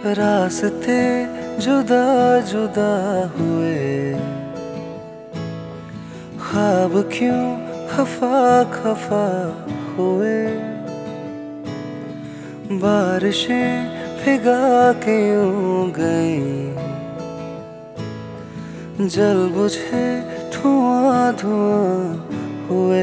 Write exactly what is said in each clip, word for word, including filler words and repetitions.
रास्ते जुदा जुदा हुए, ख्वाब क्यों खफा खफा हुए, बारिशें भिगा के यूं गई, जल बुझे धुआं धुआं हुए।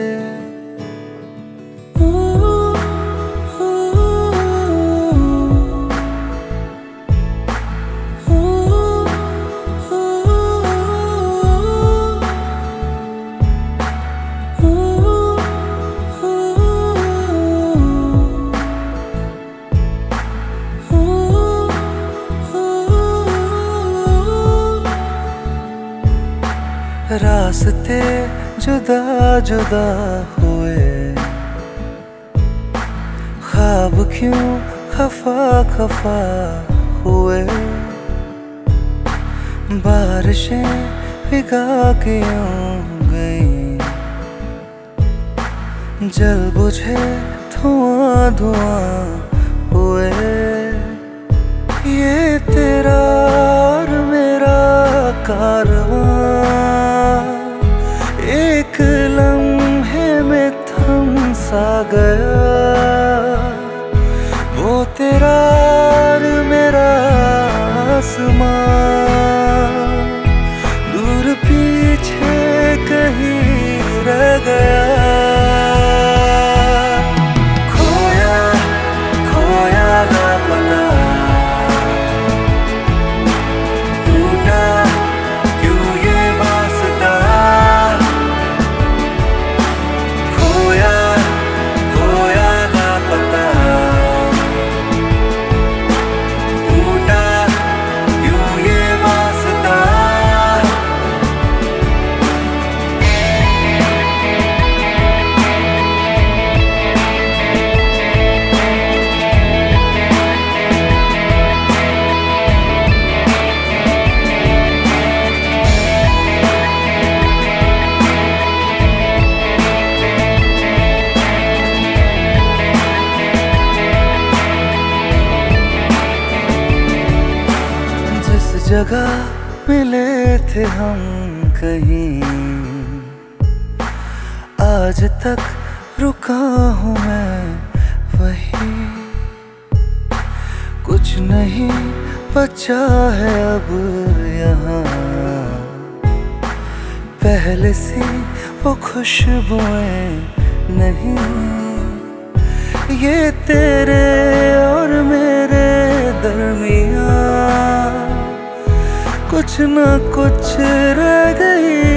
रास्ते जुदा जुदा हुए, ख्वाब क्यों खफा खफा हुए, बारिशें भिगा के यूं गई, जल बुझे धुआं धुआं हुए। ये तेरा और मेरा कारवां एक लम्हे में थम सा गया, वो तेरा और मेरा आसमां दूर पीछे कहीं रह गया। खोया खोया लापता, टूटा क्यों ये वास्ता, खोया खोया लापता, टूटा क्यों ये वास्ता। जगह मिले थे हम कहीं, आज तक रुका हूँ मैं वहीं, कुछ नहीं बचा है अब यहाँ, पहले सी वो खुशबुएं नहीं, ये तेरे और मेरे दरमियाँ कुछ ना कुछ रह गई।